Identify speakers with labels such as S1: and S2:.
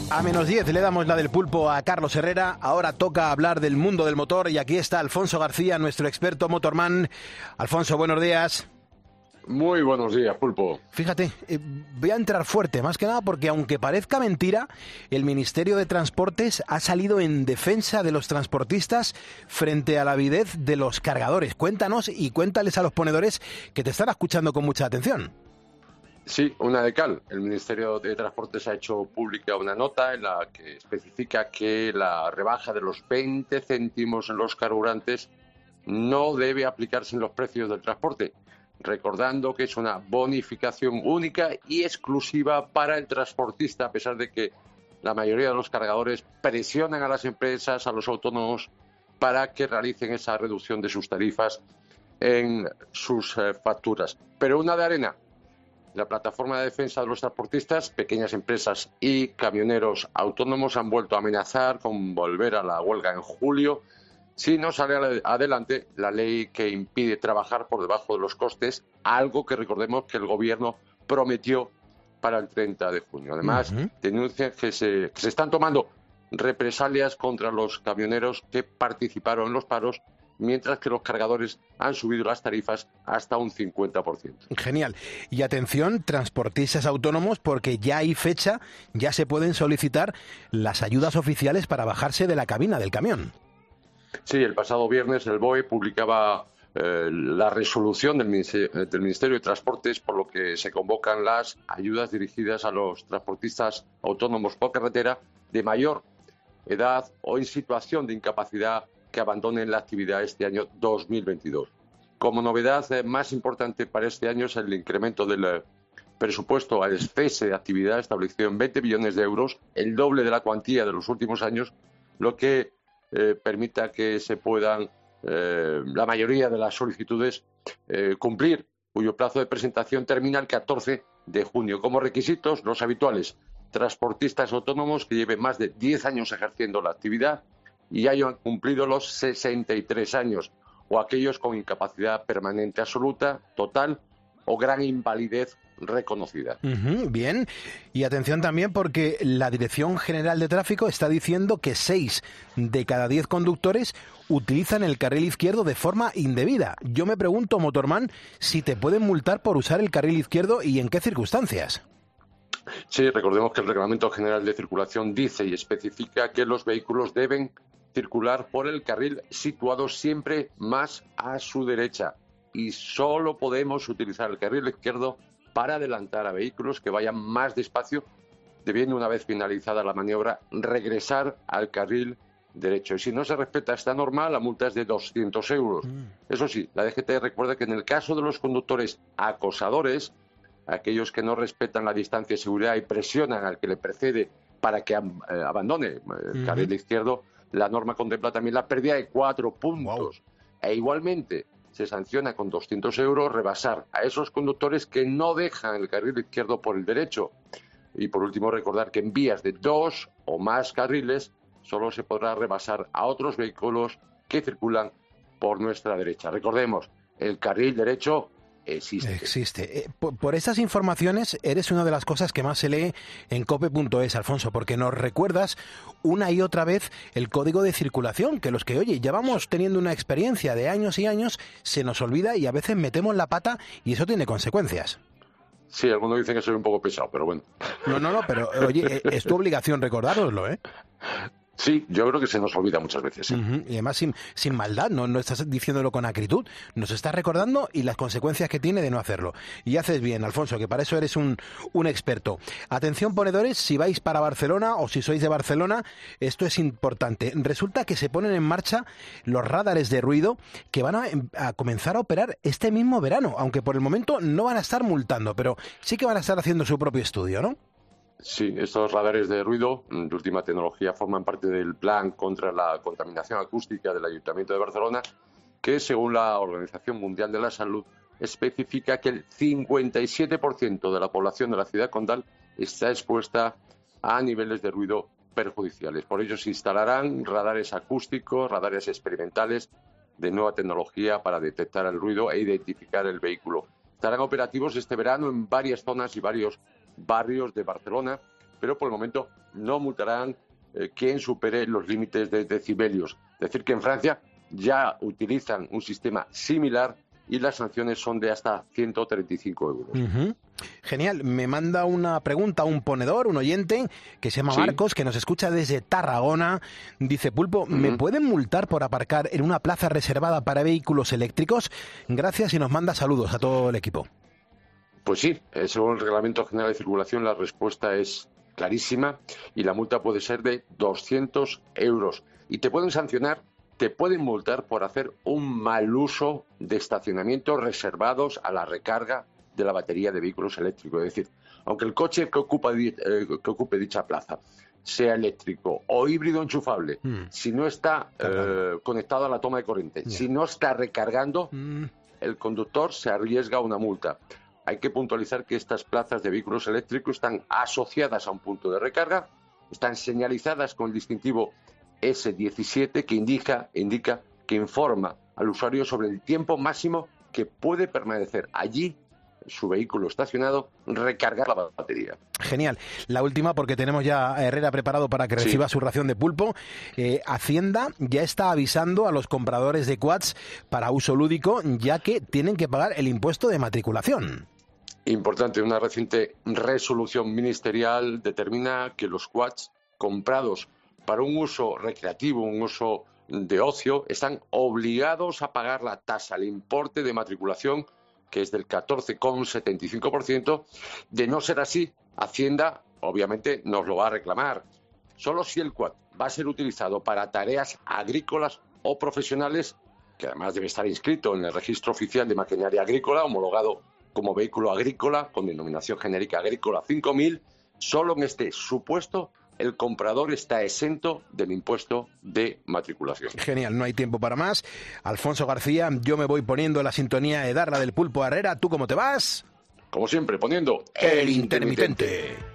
S1: A -10 le damos la del pulpo a Carlos Herrera. Ahora toca hablar del mundo del motor y aquí está Alfonso García, nuestro experto motorman. Alfonso, buenos días.
S2: Muy buenos días, pulpo.
S1: Fíjate, voy a entrar fuerte, más que nada porque aunque parezca mentira, el Ministerio de Transportes ha salido en defensa de los transportistas frente a la avidez de los cargadores. Cuéntanos y cuéntales a los ponedores que te están escuchando con mucha atención.
S2: Sí, una de cal. El Ministerio de Transportes ha hecho pública una nota en la que especifica que la rebaja de los 20 céntimos en los carburantes no debe aplicarse en los precios del transporte, recordando que es una bonificación única y exclusiva para el transportista, a pesar de que la mayoría de los cargadores presionan a las empresas, a los autónomos, para que realicen esa reducción de sus tarifas en sus facturas. Pero una de arena. La plataforma de defensa de los transportistas, pequeñas empresas y camioneros autónomos han vuelto a amenazar con volver a la huelga en julio si no sale adelante la ley que impide trabajar por debajo de los costes, algo que recordemos que el gobierno prometió para el 30 de junio. Además, denuncian que se están tomando represalias contra los camioneros que participaron en los paros, mientras que los cargadores han subido las tarifas hasta un 50%.
S1: Genial. Y atención, transportistas autónomos, porque ya hay fecha, ya se pueden solicitar las ayudas oficiales para bajarse de la cabina del camión.
S2: Sí, el pasado viernes el BOE publicaba la resolución del Ministerio de Transportes, por lo que se convocan las ayudas dirigidas a los transportistas autónomos por carretera de mayor edad o en situación de incapacidad que abandonen la actividad este año 2022. Como novedad más importante para este año es el incremento del presupuesto al cese de actividad establecido en 20 millones de euros, el doble de la cuantía de los últimos años, lo que permita que se puedan la mayoría de las solicitudes cumplir, cuyo plazo de presentación termina el 14 de junio. Como requisitos, los habituales: transportistas autónomos que lleven más de 10 años ejerciendo la actividad y hayan cumplido los 63 años, o aquellos con incapacidad permanente absoluta, total o gran invalidez reconocida.
S1: Bien, y atención también porque la Dirección General de Tráfico está diciendo que 6 de cada 10 conductores utilizan el carril izquierdo de forma indebida. Yo me pregunto, motorman, si te pueden multar por usar el carril izquierdo y en qué circunstancias.
S2: Sí, recordemos que el Reglamento General de Circulación dice y especifica que los vehículos deben circular por el carril situado siempre más a su derecha y solo podemos utilizar el carril izquierdo para adelantar a vehículos que vayan más despacio, debiendo, una vez finalizada la maniobra, regresar al carril derecho. Y si no se respeta esta norma, la multa es de 200 euros. Eso sí, la DGT recuerda que en el caso de los conductores acosadores, aquellos que no respetan la distancia de seguridad y presionan al que le precede para que abandone el carril izquierdo, la norma contempla también la pérdida de 4 puntos. E igualmente se sanciona con 200 euros rebasar a esos conductores que no dejan el carril izquierdo por el derecho. Y por último, recordar que en vías de 2 o más carriles solo se podrá rebasar a otros vehículos que circulan por nuestra derecha. Recordemos, el carril derecho existe.
S1: Por estas informaciones eres una de las cosas que más se lee en cope.es, Alfonso, porque nos recuerdas una y otra vez el código de circulación, que los que, oye, llevamos teniendo una experiencia de años y años, se nos olvida y a veces metemos la pata y eso tiene consecuencias.
S2: Sí, algunos dicen que soy un poco pesado, pero bueno.
S1: No, pero oye, es tu obligación recordároslo, ¿eh?
S2: Sí, yo creo que se nos olvida muchas veces. ¿Sí?
S1: Y además sin maldad, no estás diciéndolo con acritud, nos estás recordando y las consecuencias que tiene de no hacerlo. Y haces bien, Alfonso, que para eso eres un experto. Atención, ponedores, si vais para Barcelona o si sois de Barcelona, esto es importante. Resulta que se ponen en marcha los radares de ruido que van a comenzar a operar este mismo verano, aunque por el momento no van a estar multando, pero sí que van a estar haciendo su propio estudio, ¿no?
S2: Sí, estos radares de ruido de última tecnología forman parte del plan contra la contaminación acústica del Ayuntamiento de Barcelona, que según la Organización Mundial de la Salud especifica que el 57% de la población de la ciudad condal está expuesta a niveles de ruido perjudiciales. Por ello se instalarán radares acústicos, radares experimentales de nueva tecnología para detectar el ruido e identificar el vehículo. Estarán operativos este verano en varias zonas y varios barrios de Barcelona, pero por el momento no multarán quien supere los límites de decibelios. Es decir, que en Francia ya utilizan un sistema similar y las sanciones son de hasta 135 euros.
S1: Uh-huh. Genial. Me manda una pregunta un ponedor, un oyente, que se llama Marcos, que nos escucha desde Tarragona. Dice, Pulpo, ¿me pueden multar por aparcar en una plaza reservada para vehículos eléctricos? Gracias y nos manda saludos a todo el equipo.
S2: Pues sí, según el Reglamento General de Circulación, la respuesta es clarísima y la multa puede ser de 200 euros. Y te pueden sancionar, te pueden multar por hacer un mal uso de estacionamientos reservados a la recarga de la batería de vehículos eléctricos. Es decir, aunque el coche que ocupe dicha plaza sea eléctrico o híbrido enchufable, si no está conectado a la toma de corriente, si no está recargando, el conductor se arriesga a una multa. Hay que puntualizar que estas plazas de vehículos eléctricos están asociadas a un punto de recarga, están señalizadas con el distintivo S17 que indica que informa al usuario sobre el tiempo máximo que puede permanecer allí su vehículo estacionado, recargar la batería.
S1: Genial. La última, porque tenemos ya a Herrera preparado para que reciba su ración de pulpo. Hacienda ya está avisando a los compradores de quads para uso lúdico, ya que tienen que pagar el impuesto de matriculación.
S2: Importante, una reciente resolución ministerial determina que los quads comprados para un uso recreativo, un uso de ocio, están obligados a pagar la tasa, el importe de matriculación, que es del 14,75%. De no ser así, Hacienda obviamente nos lo va a reclamar. Solo si el quad va a ser utilizado para tareas agrícolas o profesionales, que además debe estar inscrito en el Registro Oficial de Maquinaria Agrícola, homologado como vehículo agrícola, con denominación genérica agrícola 5000, solo en este supuesto el comprador está exento del impuesto de matriculación.
S1: Genial, no hay tiempo para más. Alfonso García, yo me voy poniendo la sintonía de Darla del Pulpo a Herrera. ¿Tú cómo te vas?
S2: Como siempre, poniendo
S1: el intermitente.